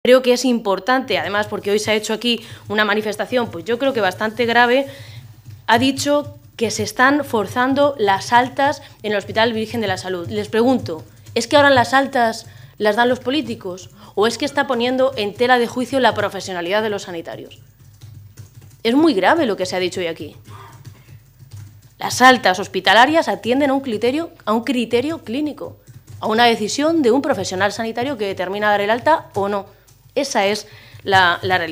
Creo que es importante, además, porque hoy se ha hecho aquí una manifestación, pues yo creo que bastante grave, ha dicho que se están forzando las altas en el Hospital Virgen de la Salud. Les pregunto, ¿es que ahora las altas las dan los políticos o es que está poniendo en tela de juicio la profesionalidad de los sanitarios? Es muy grave lo que se ha dicho hoy aquí. Las altas hospitalarias atienden a un criterio clínico, a una decisión de un profesional sanitario que determina dar el alta o no. Esa es la realidad.